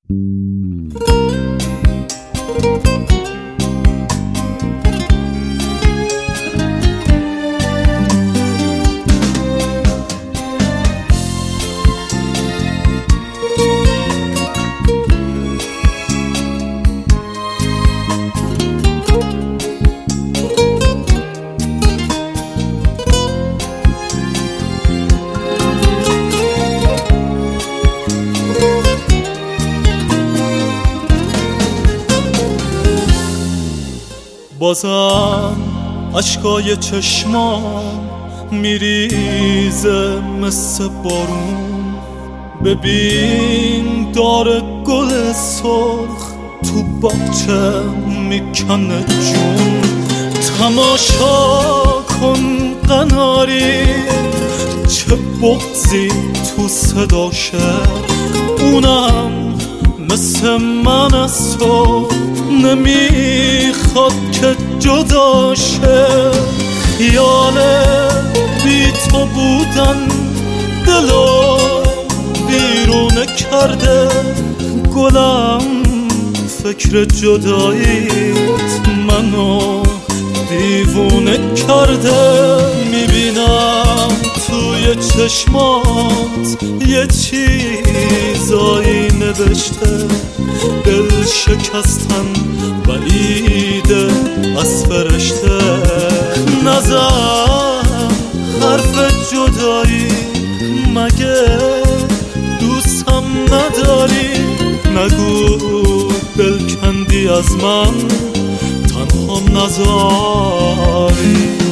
بازم اشکای چشمام میریزه مثل بارون. ببین داره گل سرخ تو باغچه میکنه جون. تماشا کن قناری چه بغضی تو صداشه. اونم مثل من از تو نمیخواد که جداشه. خیال بی تو بودن دلو بیرون کرده. گلم فکر جداییت منو دیوونه کرده. میبینم توی چشمات یه چیزایی نوشته. دل شکستن بعیده از فرشته. نزن حرف جدایی مگه دوستم نداری؟ نگو دل کندی از من تنها نذاری.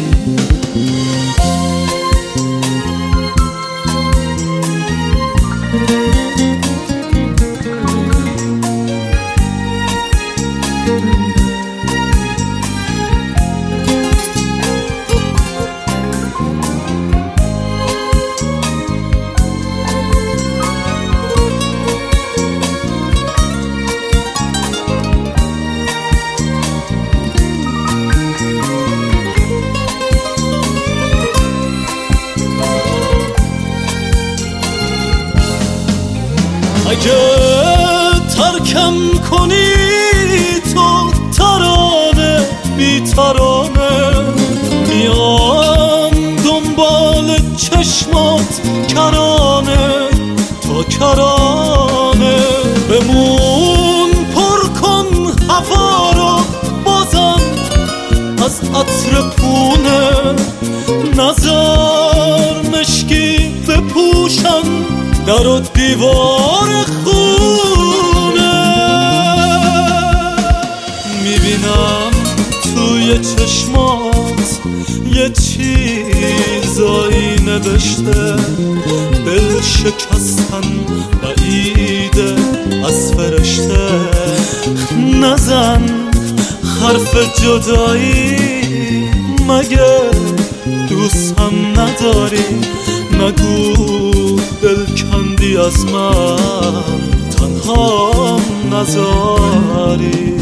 اگه ترکم کنی تو ترانه بی ترانه. میام دنبال چشمات کرانه تا کرانه. بمون پر کن هوا رو بازم از عطر پونه. نزار مشکی بپوشن در و دیوار خونه. میبینم توی چشمات یه چیزایی نوشته. دل شکستن بعیده از فرشته. نزن حرف جدایی مگه دوستم نداری؟ نگو دل کندی از من تنها نذاری.